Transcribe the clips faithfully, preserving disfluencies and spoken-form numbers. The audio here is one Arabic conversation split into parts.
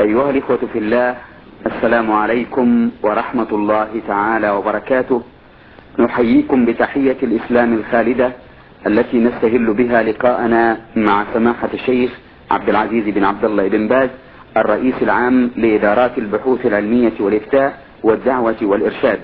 أيها الإخوة في الله، السلام عليكم ورحمة الله تعالى وبركاته. نحييكم بتحية الإسلام الخالدة التي نستهل بها لقاءنا مع سماحة الشيخ عبد العزيز بن عبد الله بن باز، الرئيس العام لإدارات البحوث العلمية والإفتاء والدعوة والإرشاد.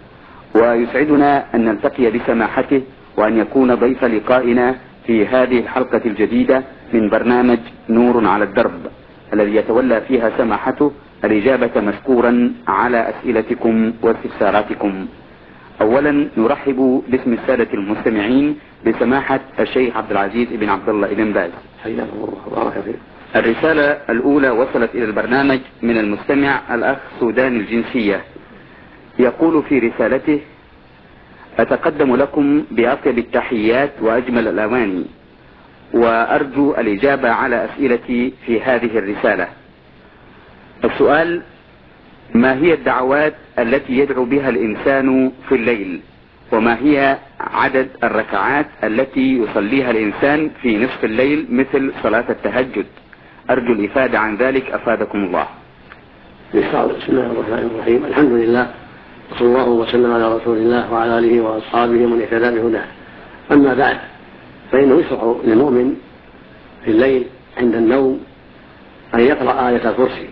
ويسعدنا أن نلتقي بسماحته وأن يكون ضيف لقائنا في هذه الحلقة الجديدة من برنامج نور على الدرب، الذي يتولى فيها سماحته الإجابة مشكورا على أسئلتكم واستفساراتكم. أولا نرحب باسم السادة المستمعين بسماحة الشيخ عبد العزيز بن عبد الله بن باز. حياكم الله وبارك فيكم. الرسالة الأولى وصلت إلى البرنامج من المستمع الأخ سوداني الجنسية، يقول في رسالته: أتقدم لكم بأطيب التحيات وأجمل الأماني، وأرجو الإجابة على أسئلتي في هذه الرسالة. السؤال: ما هي الدعوات التي يدعو بها الإنسان في الليل؟ وما هي عدد الركعات التي يصليها الإنسان في نصف الليل مثل صلاة التهجد؟ أرجو الإفادة عن ذلك أفادكم الله. بسم الله الرحمن الرحيم. الحمد لله وصلى الله وسلم على رسول الله وعلى آله وأصحابه ومن اهتدى بهداه. أما بعد، فإنه يشرع للمؤمن في الليل عند النوم أن يقرأ آية الكرسي،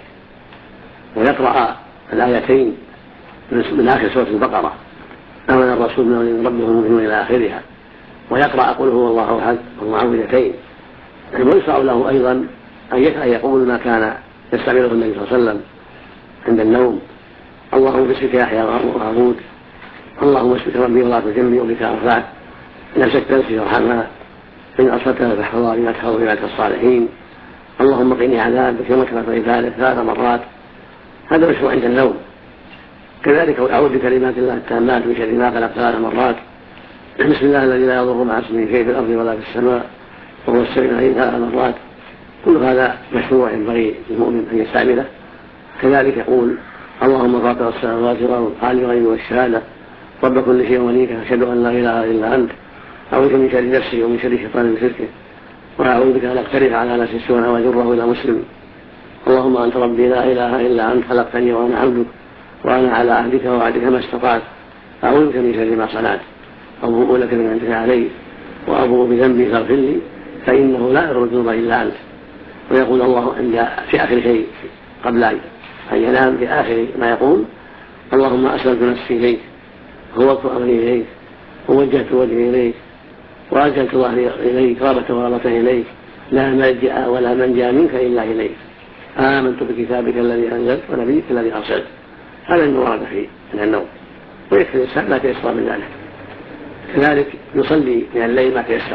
ويقرأ الآيتين من آخر سورة البقرة: آمن الرسول من ربه المؤمنون إلى آخرها، ويقرأ قل هو الله أحد والمعوذتين. ويشرع له أيضا أن يقول ما كان يستعمله النبي صلى الله عليه وسلم عند النوم: اللهم باسمك أحيا وأموت، اللهم باسمك ربي وضعت جنبي وبك أرفعت، إن أمسكت نفسي وارحمها، إن أصبتها فاحفظها بما تحفظ بعبادك الصالحين، اللهم قني عذابك يوم كفرت عبادك ثلاث مرات. هذا مشروع عند النوم. كذلك أعوذ بكلمات الله التامات من شر ما خلق ثلاث مرات: بسم الله الذي لا يضر مع اسمه شيء في الأرض ولا في السماء وهو السميع العليم ثلاث مرات. كل هذا مشروع ينبغي للمؤمن أن يستعمله. كذلك يقول: اللهم فاطر السماوات والأرض عالم الغيب والشهادة رب كل شيء ومليكه أشهد أن لا إله إلا أنت أعوذ من شر نفسي ومن شر شيطان وشركه وأعوذ بك أن أقترف على نفسي سوءا أو أجره إلى مسلم. اللهم أنت ربي لا إله إلا أنت خلقتني وأنا عبدك وأنا على عهدك ووعدك ما استطعت أعوذ بك من شر ما صنعت أبوء لك بنعمتك علي وأبوء بذنبي فاغفر لي فإنه لا يغفر الذنوب إلا أنت. ويقول الله عند في آخر شيء قبل أن ينام في آخر ما يقول: اللهم أسلمت نفسي إليك وفوضت أمري إليك ووجهت وجهي إليك وأجلت ظهري إليك رغبة ورغبة إليك لا ملجأ ولا منجا منك إلا إليك آمنت بكتابك الذي أنزلت ونبيك الذي أرسلت. هذا المراد فيه من النوم، ويكفي الإنسان ما تيسر من ذلك. كذلك يصلي من الليل ما تيسر،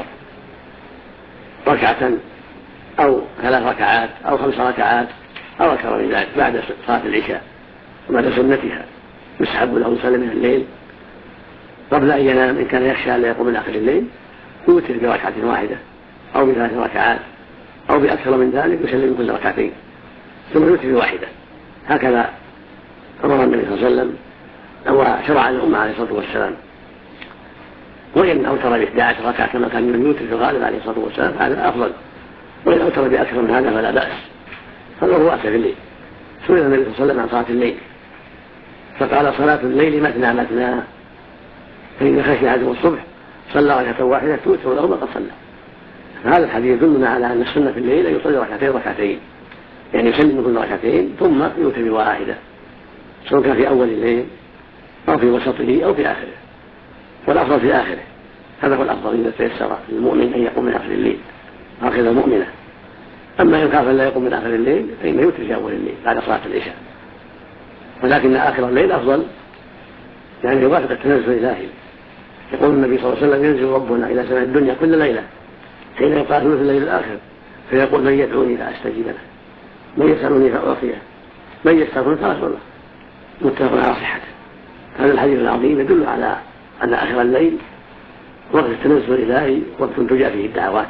ركعة أو ثلاث ركعات أو خمس ركعات أو أكثر من ذلك بعد صلاة العشاء وبعد سنتها. يسحب له يصلي من الليل قبل أن ينام إن كان يخشى أن لا يقوم من آخر الليل، يوتر بركعة واحدة أو بثلاث ركعات أو بأكثر من ذلك، يسلم كل ركعتين ثم يوتر بواحدة. هكذا أمر النبي صلى الله عليه وسلم وشرع الأمة عليه الصلاة والسلام. وإن أوتر بإحدى عشر ركعة كما كان يوتر في الغالب عليه الصلاة والسلام هذا أفضل، وإن أوتر بأكثر من هذا فلا بأس. هذا هو أكثر في الليل. سئل النبي صلى الله عليه وسلم عن صلاة الليل فقال: صلاة الليل مثنى مثنى، فإن خشي أحدكم الصبح صلى ركعة واحدة توتر له ما قد صلى. هذا الحديث يدلنا على أن السنة في الليل أن يصلي ركعتين ركعتين، يعني يسلم كل ركعتين ثم يوتر بواحدة، سواء كان في أول الليل أو في وسطه أو في آخره، والأفضل في آخره. هذا هو الأفضل إذا تيسر للمؤمن أن يقوم من آخر الليل آخر مؤمنة. أما إن خاف لا يقوم من آخر الليل فإنه يوتر في أول الليل بعد صلاة العشاء، ولكن آخر الليل أفضل، يعني يوافق التنزل الإلهي. يقول النبي صلى الله عليه وسلم: ينزل ربنا إلى سماء الدنيا كل ليلة حين يقال ثلث الليل الآخر فيقول: من يدعوني فأستجيب له، من يسألني فأعطيه، من يستغفر فأغفر له. متفق على صحته. هذا الحديث العظيم يدل على أن آخر الليل وقت التنزل الإلهي، وقت تجاء فيه الدعوات.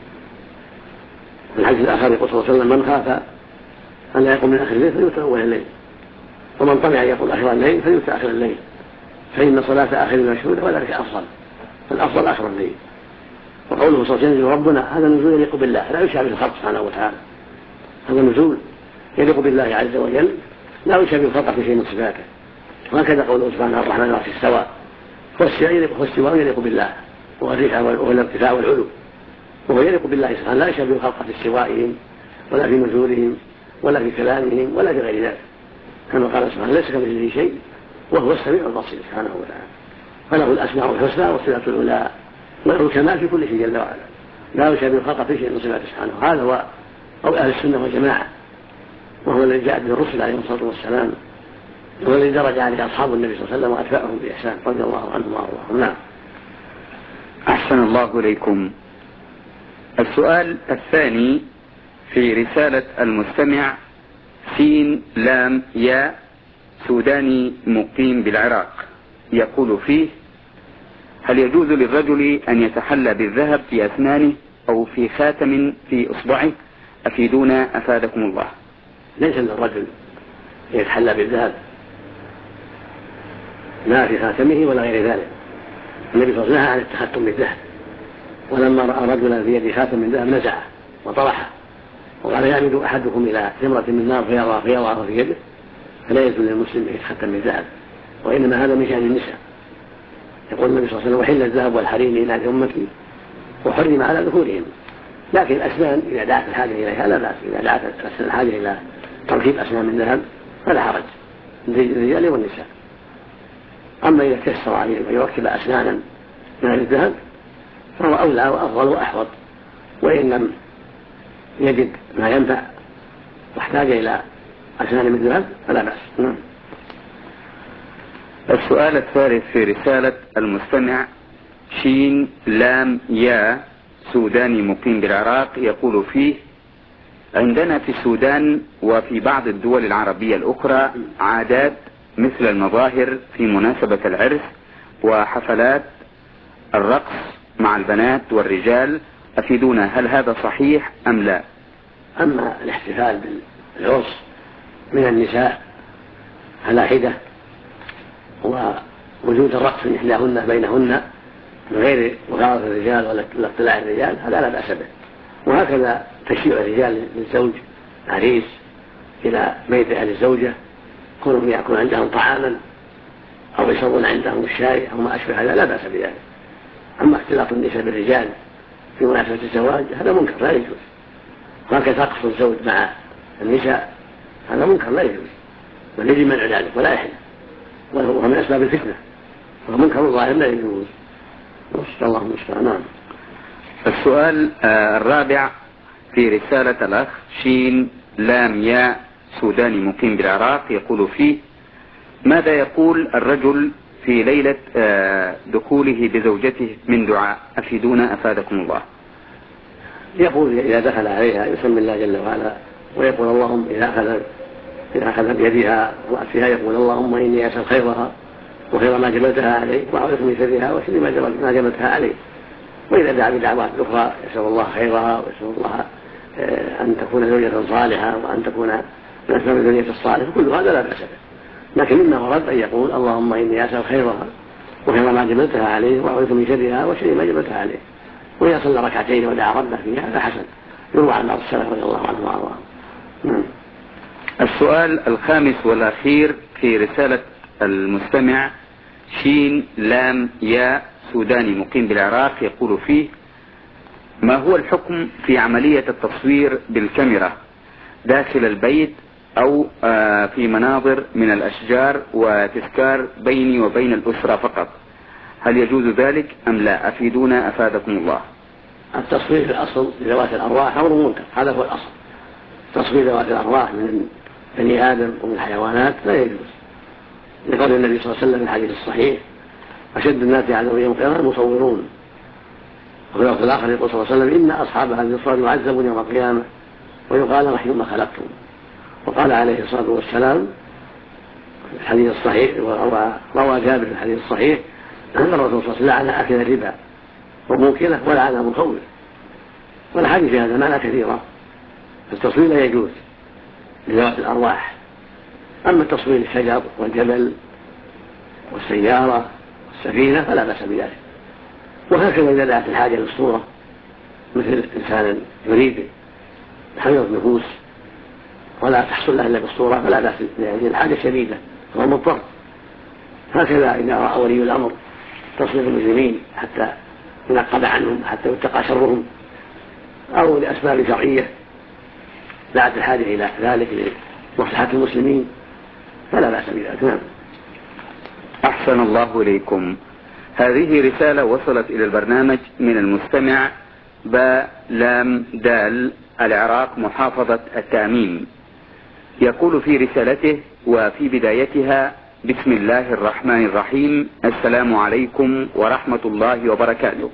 في الحديث الآخر يقول صلى الله عليه وسلم: من خاف أن لا يقوم من آخر الليل فليوتر أول الليل، ومن طمع أن يقول آخر الليل فليوتر آخر الليل، فإن صلاة آخر المشهود وذلك أفضل، فالأفضل آخر الليل. وقوله صلى الله عليه وسلم: ينزل ربنا، هذا نزول يليق بالله لا يشابه الخلق سبحانه وتعالى، هذا نزول يليق بالله عز وجل لا يشبه الخلق في شيء من صفاته. وهكذا قوله سبحانه الرحمن العرش استوى، والاستواء يليق بالله، وهو الرفع والارتفاع والعلو، وهو يليق بالله سبحانه لا يشبه الخلق في استوائهم ولا في نزولهم ولا في كلامهم ولا في غير ذلك، كما قال سبحانه ليس كمثله شيء وهو السميع البصير سبحانه وتعالى، فله الاسماء الحسنى والصفات العلى وله الكمال في كل شيء جل وعلا، لا يشبه الخلق في شيء من صفاته سبحانه. هذا هو قول اهل السنه والجماعه، وهو الذي جاء به الرسل عليهم الصلاه والسلام، وهو الذي درج عليه اصحاب النبي صلى الله عليه وسلم واتباعهم باحسان رضي الله عنهم وارضاهم. نعم. احسن الله اليكم. السؤال الثاني في رسالة المستمع سين لام يا سوداني مقيم بالعراق، يقول فيه: هل يجوز للرجل أن يتحلى بالذهب في أسنانه أو في خاتم في إصبعه؟ أفيدونا أفادكم الله. ليس للرجل يتحلى بالذهب لا في خاتمه ولا غير ذلك. النبي صلى الله عليه وسلم نهى عن التختم بالذهب، ولما رأى رجلا في يده خاتم من ذهب نزعه وطرحه وقال: يعمد أحدكم إلى ثمرة من نار فيضعها فيضعها في يده، فلا يجوز للمسلم أن يتختم بالذهب، وإنما هذا من شأن النساء. يقول النبي صلى الله عليه وسلم: وحل الذهب والحرير لإناث أمتي وحرم على ذكورهم. لكن الأسنان إذا دعت الحاجة إليها لا بأس، إذا دعت الحاجة إلى تركيب أسنان من ذهب فلا حرج للرجال والنساء. أما إذا كسر عليه ويركب أسنانا من الذهب فهو أولى وأفضل وأحوط، وإن لم يجد ما ينفع واحتاج إلى أسنان من ذهب فلا بأس. السؤال الثالث في رسالة المستمع شين لام يا سوداني مقيم بالعراق، يقول فيه: عندنا في السودان وفي بعض الدول العربية الأخرى عادات مثل المظاهر في مناسبة العرس وحفلات الرقص مع البنات والرجال، أفيدونا هل هذا صحيح أم لا؟ أما الاحتفال بالعرس من النساء على حدة ووجود الرقص من إحداهن بينهن من غير مخالطة الرجال ولا اطلاع الرجال هذا لا بأس به. وهكذا تشيع الرجال للزوج عريس إلى بيت أهل الزوجة، كونهم يأكلون عندهم طعاما أو يشربون عندهم الشاي أو ما أشبه هذا لا بأس بذلك. أما اختلاط النساء بالرجال في مناسبة الزواج هذا منكر لا يجوز، وهكذا رقص الزوج مع النساء هذا منكر لا يجوز، بل يجب منع ذلك ولا يحل، وهو من أسباب الفتنة، وهو منكر ظاهر لا يجوز. نسأل الله المستعان. السؤال الرابع في رسالة الأخ شين لام يا سوداني مقيم بالعراق، يقول فيه: ماذا يقول الرجل في ليلة دخوله بزوجته من دعاء؟ أفيدونا أفادكم الله. يقول إذا دخل عليها يسمي الله جل وعلا، ويقول اللهم إذا أخذ إذا أخذ بيدها وأسفها يقول اللهم إني أسأل خيرها وخير ما جبلتها عليه وأعوذ من شرها وشر ما جبلتها عليه. وإذا دعا بدعوات أخرى يسأل الله خيرها ويسأل الله أن تكون زوجة صالحة وأن تكون من أسباب الزوجية الصالحة، كل هذا لا بأس به، لكن مما ورد أن يقول اللهم إني أسأل خيرها وخير ما جبلتها عليه وأعوذ من شرها وشر ما جبلتها عليه. وإذا صلى ركعتين ودعا ربه فيها هذا حسن، يروى عن بعض السلف رضي الله عنه وأرضاه. السؤال الخامس والأخير في رسالة المستمع شين لام يا سوداني مقيم بالعراق، يقول فيه: ما هو الحكم في عملية التصوير بالكاميرا داخل البيت أو في مناظر من الأشجار وتذكار بيني وبين الأسرة فقط؟ هل يجوز ذلك أم لا؟ أفيدونا أفادكم الله. التصوير في الأصل لذوات الأرواح أمر منكر، هذا هو الأصل. تصوير ذوات الأرواح من بني آدم ومن الحيوانات لا يجوز، لقول النبي صلى الله عليه وسلم في الحديث الصحيح: أشد الناس عذابا يوم القيامة المصورون. وفي الوقت الآخر يقول صلى الله عليه وسلم: إن أصحاب هذه الصور يعذبون يوم القيامة ويقال رحموا ما خلقتم. وقال عليه الصلاة والسلام في الحديث الصحيح، وروى جابر في الحديث الصحيح أن الرسول صلى الله عليه وسلم لعن آكل الربا وموكله ولعن المخوف. والحديث في هذا معنى كثيرة، التصوير لا يجوز لذوات الأرواح. أما تصوير الشجر والجبل والسيارة والسفينة فلا بأس بذلك. وهكذا إذا دعت الحاجة للصورة مثل إنسان يريد تحرير النفوس ولا تحصل له إلا بالصورة فلا بأس، يعني الحاجة شديدة هو مضطر. هكذا إذا رأى ولي الأمر تصريف المسلمين حتى ينقب عنهم حتى يتقى شرهم أو لأسباب شرعية دعت الحاجة إلى ذلك لمصلحة المسلمين فلا بأس بذلك. نعم. أحسن الله إليكم. هذه رسالة وصلت إلى البرنامج من المستمع با لام دال العراق محافظة التأمين. يقول في رسالته وفي بدايتها: بسم الله الرحمن الرحيم، السلام عليكم ورحمة الله وبركاته.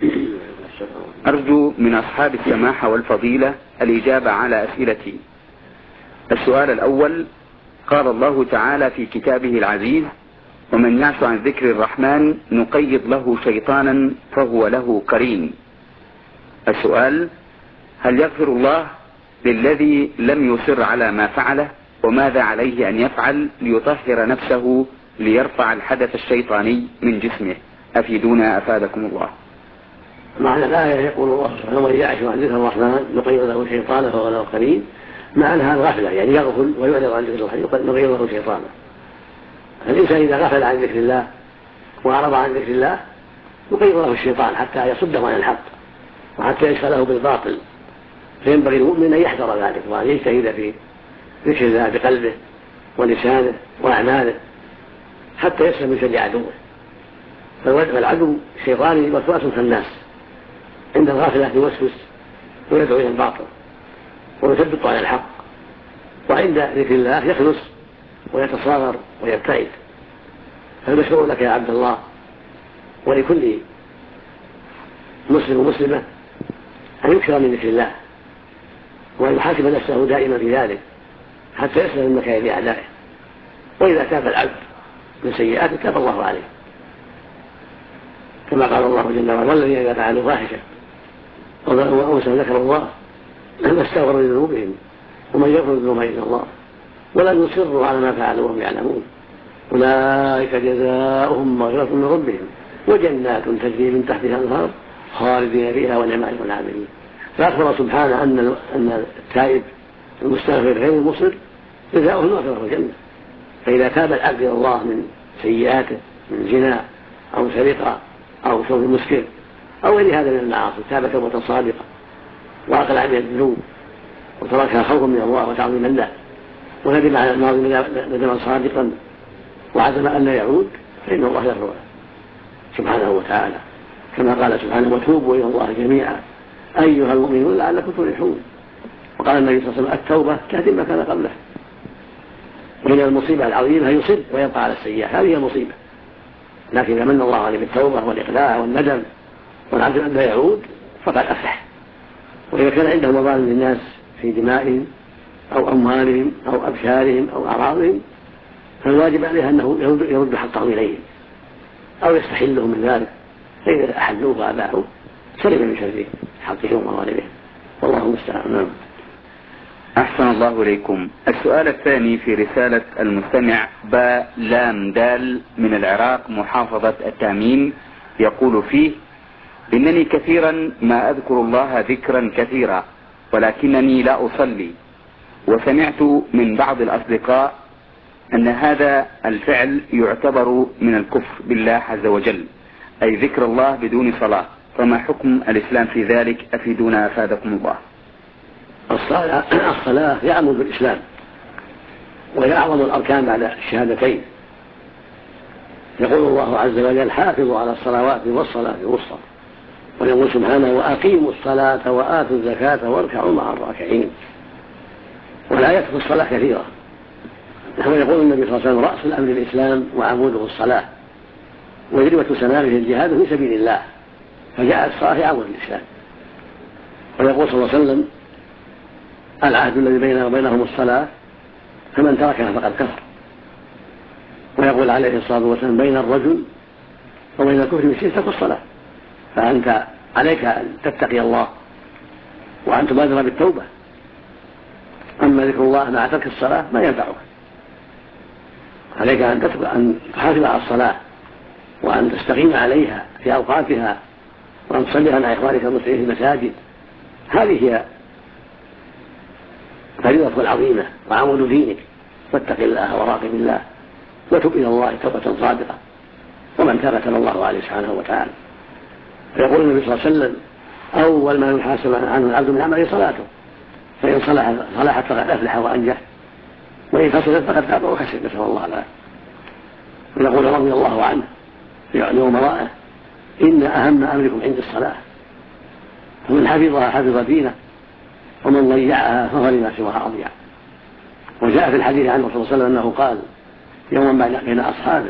أرجو من أصحاب السماحة والفضيلة الإجابة على أسئلتي. السؤال الأول: قال الله تعالى في كتابه العزيز: ومن يعش عن ذكر الرحمن نقيض له شيطانا فهو له قرين. السؤال: هل يغفر الله للذي لم يصر على ما فعله؟ وماذا عليه أن يفعل ليطهر نفسه ليرفع الحدث الشيطاني من جسمه؟ أفيدونا أفادكم الله. معنى الآية يقول الله سبحانه: ومن يعش عن ذكر الرحمن نقيض له شيطانا فهو له قرين. معناها الغفلة، يعني يغفل ويعرض عن ذكر الرحمن نقيض له شيطانا. الإنسان إذا غفل عن ذكر الله وأعرض عن ذكر الله نقيض له الشيطان حتى يصده عن الحق وحتى يشغله بالباطل. فينبغي المؤمن أن يحذر ذلك وأن يجتهد في ذكر الله بقلبه ولسانه وأعماله حتى يسلم من شر عدوه. فالعدو الشيطاني وسواس الناس، عند الغافلة يوسوس ويدعو إلى الباطل ويثبط على الحق، وعند ذكر الله يخلص ويتصاغر ويبتعد. فالمشروع لك يا عبد الله ولكل مسلم ومسلمة أن يكثر من ذكر الله وأن يحاسب نفسه دائما في ذلك حتى يسلم من مكائد أعدائه. وإذا تاب العبد من سيئاته تاب الله عليه، كما قال الله جل وعلا: والذين إذا فعلوا فاحشة أو ذكر الله فاستغفروا لذنوبهم ومن يغفر الذنوب إلا الله ولم يصروا على ما فعلوا وهم يعلمون أولئك جزاؤهم مغفرة من ربهم وجنات تجري من تحتها الأنهار خالدين فيها ونعم أجر العاملين. فأخبر سبحانه أن أن التائب المستغفر غير المصر جزاؤه المغفرة والجنة. فإذا تاب العبد إلى الله من سيئاته من زنا أو سرقة أو شرب مسكر أو غير هذا من المعاصي، تاب توبة صادقة وأقلع من الذنوب وتركها خوفا من الله وتعظيما له وندم على الماضي ندما صادقا وعزم أن لا يعود، فإن الله يغفر له سبحانه وتعالى، كما قال سبحانه: وتوبوا إلى الله جميعا أيها المؤمنون لعلكم تفلحون. وقال النبي صلى الله عليه وسلم: التوبة تهدم ما كان قبله. ومن المصيبة العظيمة يصر ويبقى على السيئة، هذه المصيبة. لكن إذا من الله عليه بالتوبة والإقلاع والندم والعزم أن لا يعود فقد أفلح. وإذا كان عنده مظالم للناس في دمائهم أو أموالهم أو أبشارهم أو أعراضهم فالواجب عليه أنه يرد حقهم إليهم أو يستحلهم من ذلك، فإذا أحلوه وأباحوا سلم من شر حقهم ومظالمهم، والله المستعان. أحسن الله إليكم. السؤال الثاني في رسالة المستمع با لام دال من العراق محافظة التأمين، يقول فيه: إنني كثيرا ما أذكر الله ذكرا كثيرا ولكنني لا أصلي، وسمعت من بعض الأصدقاء أن هذا الفعل يعتبر من الكفر بالله عز وجل، أي ذكر الله بدون صلاة، فما حكم الإسلام في ذلك؟ أفيدونا أفادكم الله. الصلاة, الصلاة يعمل بالإسلام وهي أعظم الأركان بعد الشهادتين. يقول الله عز وجل: حافظوا على الصلوات والصلاة الوسطى. ويقول سبحانه: وأقيموا الصلاة وآتوا الزكاة واركعوا مع الراكعين. والآيات في الصلاة كثيرة. نحن يقول النبي صلى الله عليه وسلم: رأس الأمر الإسلام وعموده الصلاة وذروة سنامه الجهاد في سبيل الله، فجاءت الصلاة في عمود الإسلام. ويقول صلى الله عليه وسلم: العهد الذي بيننا وبينهم الصلاة فمن تركها فقد كفر. ويقول عليه الصلاة والسلام: بين الرجل وبين الكفر والشرك ترك الصلاة. فأنت عليك أن تتقي الله وأن تبادر بالتوبة. أما ذكر الله مع ترك الصلاة ما ينفعك. عليك أن تحافظ على الصلاة وأن تستقيم عليها في أوقاتها وأن تصليها مع إخوانك المسلمين في المساجد. هذه هي فريضة عظيمة وعمود دينك، فاتق الله وراقب الله وتب إلى الله توبة صادقة، ومن تاب تاب الله عليه سبحانه وتعالى. فيقول النبي صلى الله عليه وسلم: أول ما يحاسب عنه العبد من عمله صلاته، فإن صلحت صلحت فقد أفلح وأنجح، وإن فسدت فقد خاب وخسر، نسأل الله العافية. ويقول رضي الله عنه في أمرائه: إن أهم أمركم عند الصلاة، فمن حفظها حفظ دينه، ومن ضيعها فهو لما سواها أضيع. وجاء في الحديث عنه صلى الله عليه وسلم أنه قال يوما بين أصحابه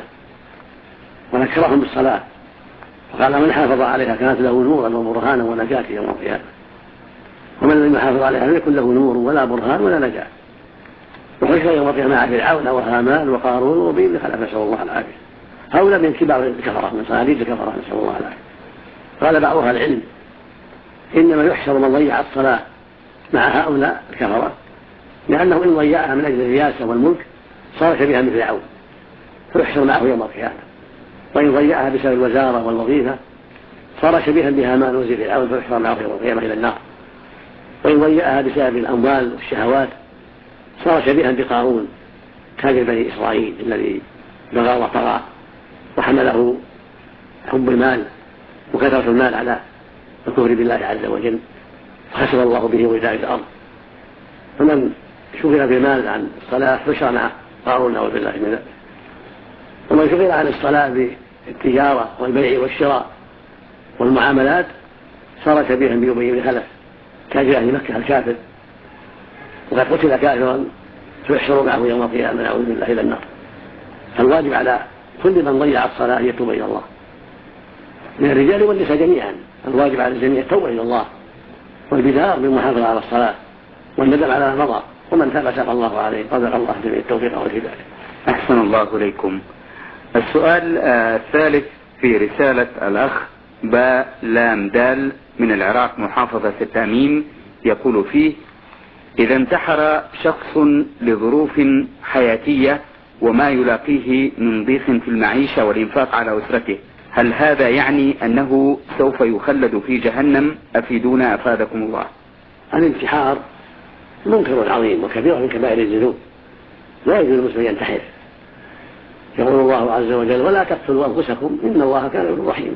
ونكرهم بالصلاة، فقال: من حافظ عليها كانت له نورا وبرهانا ونجاة يوم القيامة، ومن لم يحافظ عليها لم يكن له نور ولا برهان ولا نجاة. وحشر يوم القيامة مع فرعون وهامان وقارون وأبي بن خلف، نسأل الله العافية. هؤلاء من كبار الكفرة، من صناديد الكفرة، نسأل الله العافية. قال بعض أهل العلم: إنما يحشر من ضيع الصلاة مع هؤلاء الكفرة، لأنه إن ضيعها من أجل الرياسة والملك صار شبيها من فرعون فيحشر معه يوم القيامة، وإن ضيعها بسبب الوزارة والوظيفة صار شبيها بهامان وزير فرعون فيحشر معه يوم القيامة إلى النار، وإن ضيعها بسبب الأموال والشهوات صار شبيها بقارون تاجر بني إسرائيل الذي بغى وطغى وحمله حب المال وكثرة المال على الكفر بالله عز وجل، فخسر الله به وداء الأرض. فمن شغل بالمال عن الصلاة حشر مع قارون نعوذ بالله من ذلك. ومن شغل عن الصلاة بالتجارة والبيع والشراء والمعاملات صار شبيها بأبي بن خلف تاجر أهل مكة الكافر، وقد قتل كافرا فيحشر معه يوم القيامة نعوذ بالله إلى النار. فالواجب على كل من ضيع الصلاة أن يتوب إلى الله، من الرجال والنساء جميعا. الواجب على الجميع التوبة إلى الله والبدار بالمحافظة على الصلاة والندم على ما مضى، ومن تاب تاب الله عليه. رزق الله جميع التوفيق والهداية. أحسن الله إليكم. السؤال الثالث في رسالة الأخ باء لام دال من العراق محافظة التأمين، يقول فيه: إذا انتحر شخص لظروف حياتية وما يلاقيه من ضيق في المعيشة والإنفاق على أسرته، هل هذا يعني أنه سوف يخلد في جهنم؟ أفيدونا أفادكم الله. الانتحار منكر عظيم وكبير من كبائر الذنوب، لا يجوز المسلم ينتحر. يقول الله عز وجل: ولا تقتلوا أنفسكم إن الله كان بكم رحيما.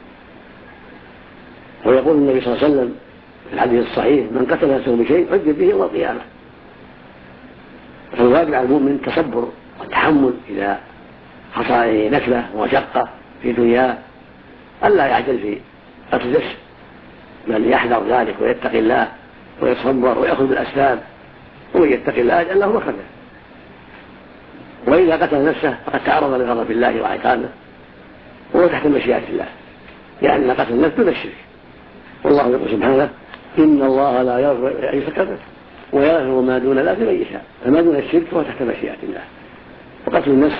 ويقول النبي صلى الله عليه وسلم في الحديث الصحيح: من قتل نفسه بشيء عذب به يوم القيامة. فالواجب على المؤمن التصبر والتحمل إذا حصل عليه نكبة ومشقة في دنياه، ألا يعجل في قتل نفسه، بل يحذر ذلك ويتقي الله ويصبر ويأخذ بالأسباب، ومن يتقي الله يجعل له مخرجا. وإذا قتل نفسه فقد تعرض لغضب الله وعقابه وهو تحت مشيئة الله، لأن قتل النفس دون الشرك. والله يقول سبحانه: إن الله لا يغفر أن يشرك به ويغفر ما دون ذلك لمن يشاء. فما دون الشرك فهو تحت مشيئة الله. وقتل النفس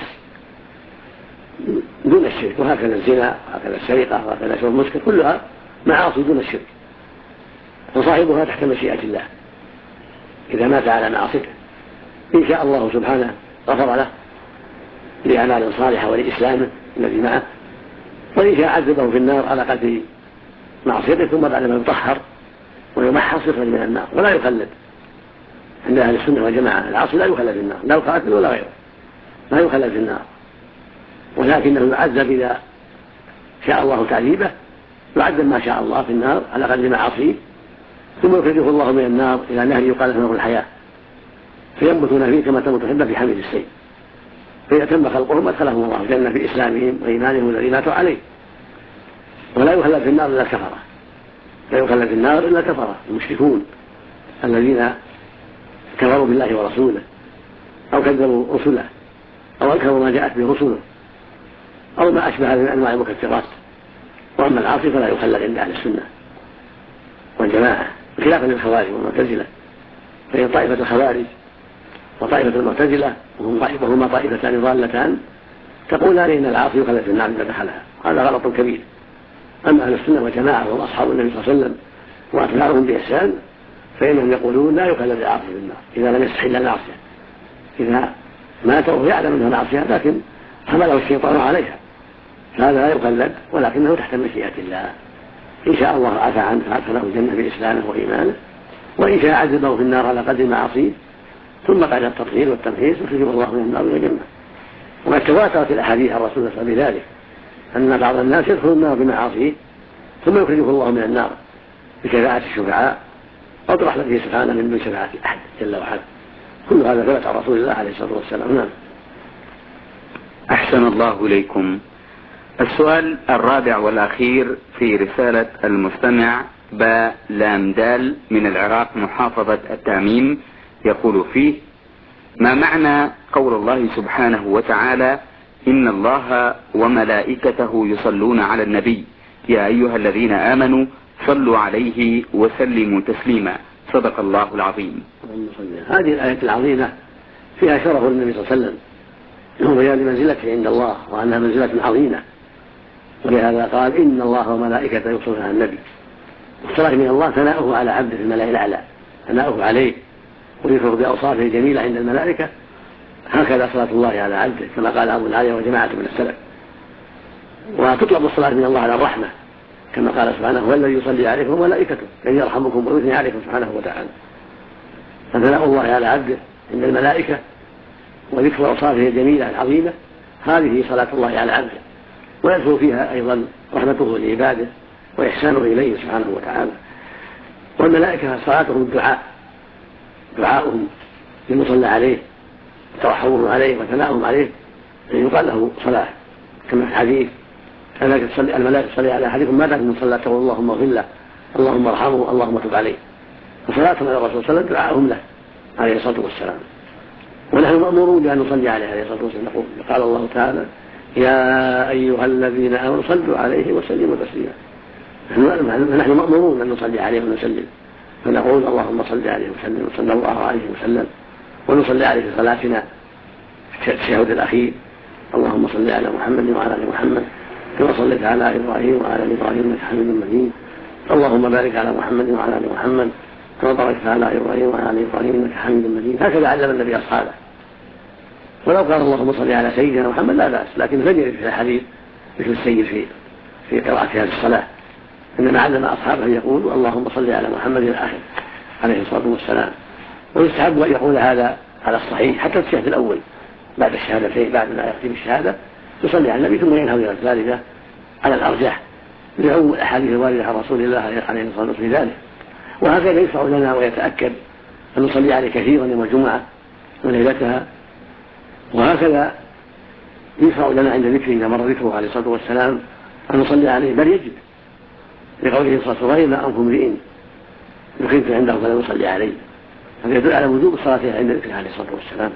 دون الشرك، وهكذا الزنا وهكذا السرقة وهكذا شرب المسكر، كلها معاصي دون الشرك، وصاحبها تحت مشيئة الله إذا مات على معصيته. إن شاء الله سبحانه غفر له لأعمال صالحة ولإسلامه الذي معه، وإن شاء عذبه في النار على قدر معصيته، ثم بعد ما يطهر ويمحص يخرج من النار ولا يخلد. عند أهل السنة والجماعة العاصي لا يخلد في النار، لا قاتل ولا غيره، لا يخلد في النار، ولكنه يعذب إذا شاء الله تعذيبه، يعذب ما شاء الله في النار على قدر معاصيه، ثم يخرجه الله من النار إلى نهر يقال له الحياة، فينبتون فيه كما تنبت الحبة في حميد السيل، فإذا تم خلقهم أدخلهم الله الجنة بإسلامهم وإيمانهم الذي ماتوا عليه. ولا يخلد في النار إلا الكفرة، لا يخلد في النار إلا الكفرة المشركون الذين كفروا بالله ورسوله أو كذبوا رسله أو أنكروا ما جاءت به رسله أو ما أشبه من أنواع المكفرات. وأما العاصي فلا يخلد عند أهل السنة والجماعة، خلافا للخوارج والمعتزلة، فهي طائفة الخوارج وطائفة المعتزلة وهما طائفتان ضالتان تقولان إن العاصي يخلد في النار إذا دخلها، هذا غلط كبير. أما أهل السنة والجماعة وهم أصحاب النبي صلى الله عليه وسلم وأتباعهم بإحسان فإنهم يقولون لا يخلد العاصي في النار إذا لم يستحل المعصية، إذا مات وهو يعلم أنها معصية لكن حمله الشيطان عليها، هذا لا يخلد ولكنه تحت مشيئة الله. إن شاء الله عفى عنه فأدخله الجنة بإسلامه وإيمانه، وإن شاء عذبه في النار على قدر معصيه ثم بعد التطهير والتمهيز يخرجه الله من النار إلى الجنة. وقد تواترت الأحاديث عن رسول الله بذلك أن بعض الناس يدخل النار بمعاصيه ثم يخرجه الله من النار بشفاعة الشفعاء أو برحمته سبحانه من دون شفاعة أحد جل وعلا. كل هذا ثبت عن رسول الله عليه الصلاة والسلام. نعم. أحسن الله إليكم. السؤال الرابع والأخير في رسالة المستمع با لام دال من العراق محافظة التاميم، يقول فيه: ما معنى قول الله سبحانه وتعالى: إن الله وملائكته يصلون على النبي يا أيها الذين آمنوا صلوا عليه وسلموا تسليما، صدق الله العظيم. هذه الآية العظيمة فيها شرف النبي صلى الله عليه وسلم وبيان منزلته عند الله وأنها منزلة عظيمة، ولهذا قال: إن الله وملائكته يصلون على النبي. الصلاة من الله ثناؤه على عبده في الملأ الأعلى، ثناؤه عليه ويفرغ بأوصافه الجميلة عند الملائكة. هكذا صلاة الله على عبده كما قال أبو العالية وجماعة من السلف. وتطلب الصلاة من الله على الرحمة كما قال سبحانه: هو الذي يصلي عليكم وملائكته كي يرحمكم ويثني عليكم سبحانه وتعالى. فثناء الله على عبده عند الملائكة وذكر أوصافه الجميلة العظيمة هذه صلاة الله على عبده، ويدخل فيها أيضا رحمته لعباده وإحسانه إليه سبحانه وتعالى. والملائكة صلاتهم الدعاء، دعاؤهم للمصلى عليه وترحمهم عليه وثناؤهم عليه يقال له صلاة، كما في الحديث: الملائكة تصلي على أحدكم ما دام من صلى تقول اللهم اغفر له اللهم ارحمه اللهم تب عليه. وصلاتهم على الرسول صلى الله عليه وسلم دعاؤهم له عليه الصلاة والسلام. ونحن مأمورون بأن نصلي عليه عليه الصلاة والسلام. نقول قال الله تعالى: يا أيها الذين آمنوا صلوا عليه وسلموا تسليما. نحن مأمورون أن نصلي عليه ونسلم، فنقول اللهم صل عليه وسلم صلى الله عليه وسلم، ونصلي عليه في صلاتنا في التشهد الأخير: اللهم صل على محمد وعلى آل محمد كما صليت على إبراهيم وعلى آل إبراهيم إنك حميد مجيد، اللهم بارك على محمد وعلى آل محمد كما باركت على إبراهيم وعلى آل إبراهيم إنك حميد مجيد. هكذا علم النبي أصحابه. ولو قال اللهم صل على سيدنا محمد لا بأس، لكن لم يرد في الحديث مثل السيد في في قراءة هذه الصلاة، إنما علم أصحابه يقول اللهم صل على محمد إلى آخره عليه الصلاة والسلام. ويستحب أن يقول هذا على الصحيح حتى الشهادة الأول بعد الشهادتين، بعد ما يختم الشهادة يصلي على النبي ثم ينهض إلى الثالثة على الأرجح لعموم الأحاديث الواردة عن رسول الله عليه الصلاة والسلام في ذلك. وهكذا يشرع لنا ويتأكد أن نصلي عليه كثيرا يوم الجمعة وليلتها. وهكذا يشرع لنا عند ذكره إذا مر ذكره عليه الصلاة والسلام أن نصلي عليه، بل يجب لقوله صلى الله عليه وسلم: ما أنكم امرئ يخيف عنده فلا يصلي عليه. هذا يدل على وجوب الصلاة عند ذكره عليه الصلاة والسلام.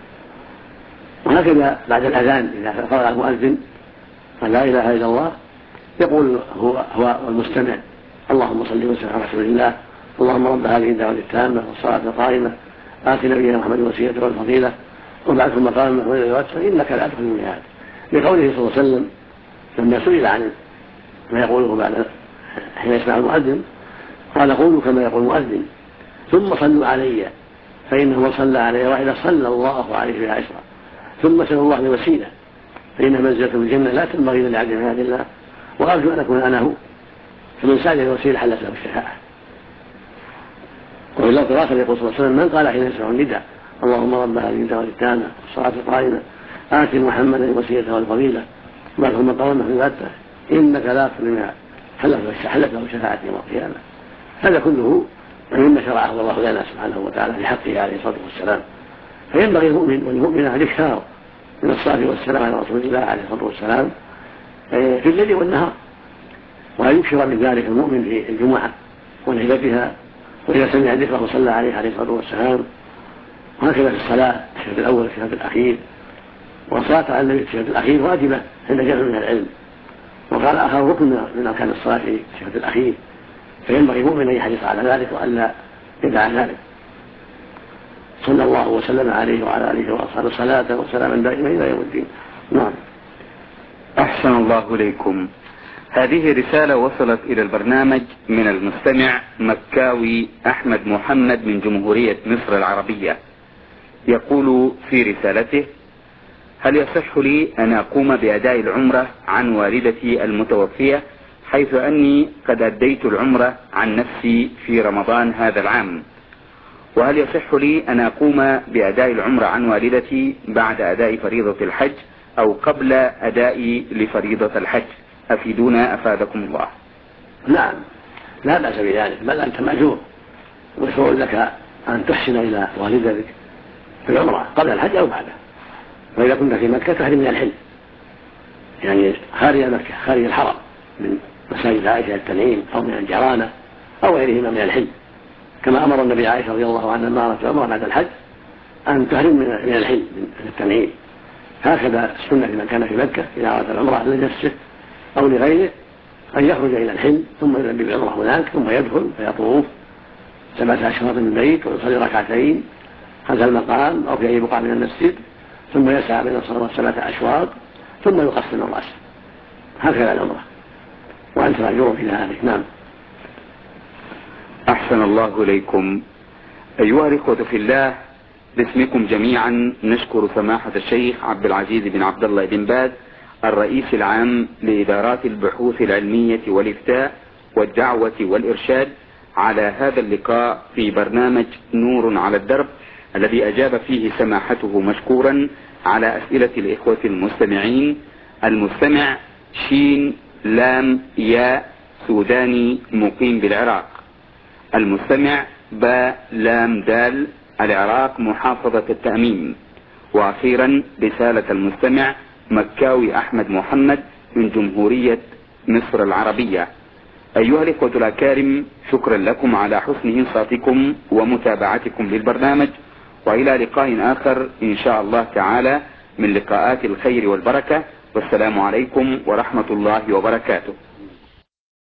وهكذا بعد الأذان إذا قرأ المؤذن قال لا إله إلا الله يقول هو هو المستمع: اللهم صل وسلم على رسول الله، اللهم رب هذه الدعوة التامة والصلاة القائمة آت نبينا محمد الوسيلة والفضيلة وابعثه مقاما محمودا يوسع إنك لا تخلف الميعاد. لقوله صلى الله عليه وسلم لما سئل عن ما يقوله بعد حين يسمع المؤذن قال: قولوا كما يقول المؤذن ثم صلوا علي فإنه من صلى علي واحدة صلى الله عليه بها عشرا، ثم سأل الله الوسيلة فإنها منزلة في الجنة لا تنبغي إلا لعبد من عباد الله، وأرجو أن أكون أنا هو، فمن سأل الوسيلة حلت له الشفاعة. وفي اللفظ الآخر يقول صلى الله عليه وسلم: من قال حين يسمع النداء اللهم رب هذه الدعوة التامة والصلاة القائمة آت محمدا الوسيلة والفضيلة وابعثه مقاما محمودا إنك لا تخلف الميعاد حلت له شفاعة يوم القيامة. هذا كله مما شرعه الله لنا سبحانه وتعالى في حقه عليه الصلاة والسلام. فينبغي المؤمن والمؤمنة أن يكثروا من الصلاة والسلام على رسول الله عليه الصلاة والسلام في الليل والنهار، وأن يكثر من ذلك المؤمن في الجمعة وليلتها، وإذا سمع ذكره صلى عليه عليه الصلاة والسلام. وهكذا في الصلاة الشهد الأول والشهد الأخير. والصلاة على النبي في الشهد الأخير واجبة عند جمع من العلم، وقال آخر ركن من أركان الصلاة في الشهد الأخير، فينبغي المؤمن أن يحرص على ذلك وألا يدع ذلك. صلى الله وسلم عليه وعلى آله وأصحابه صلاة وسلاما دائما إلى يوم الدين. نعم. أحسن الله إليكم. هذه رسالة وصلت إلى البرنامج من المستمع مكاوي أحمد محمد من جمهورية مصر العربية. يقول في رسالته: هل يصح لي أن أقوم بأداء العمرة عن والدتي المتوفية، حيث أني قد أديت العمرة عن نفسي في رمضان هذا العام، وهل يصح لي أن أقوم بأداء العمرة عن والدتي بعد أداء فريضة الحج أو قبل أدائي لفريضة الحج؟ أفيدونا أفادكم الله. نعم، لا بأس بذلك، بل أنت مأجور، ويشرع لك أن تحسن إلى والدتك في العمرة قبل الحج أو بعده. وإذا كنت في مكة تحرم من الحل، يعني خارج مكة خارج الحرم من مساجد عائشة التنعيم أو من الجرانة أو غيرهما من الحل، كما أمر النبي عائشة رضي الله عنها لما أرادت العمرة بعد الحج أن تحرم من الحل من التنعيم. هكذا السنة لمن كان في مكة إذا أراد العمرة لنفسه أو لغيره أن يخرج إلى الحل ثم يلبي بالعمرة هناك، ثم يدخل فيطوف سبعة أشواط من البيت ويصلي ركعتين خلف المقام أو في أي بقعة من المسجد، ثم يسعى بين الصلوات سبعة أشواط ثم يقسم الرأس. هكذا العمرة، وأنت مأجور في ذلك. نعم. أحسن الله إليكم. أيها الإخوة في الله، باسمكم جميعا نشكر سماحة الشيخ عبد العزيز بن عبد الله بن باز الرئيس العام لإدارات البحوث العلمية والإفتاء والدعوة والإرشاد على هذا اللقاء في برنامج نور على الدرب، الذي أجاب فيه سماحته مشكورا على أسئلة الإخوة المستمعين. المستمع شين لام ياء سوداني مقيم بالعراق. المستمع با لام دال العراق محافظة التأمين. وأخيرا رسالة المستمع مكاوي أحمد محمد من جمهورية مصر العربية. أيها الإخوة الأكارم، شكرا لكم على حسن إنصاتكم ومتابعتكم للبرنامج، وإلى لقاء آخر إن شاء الله تعالى من لقاءات الخير والبركة، والسلام عليكم ورحمة الله وبركاته.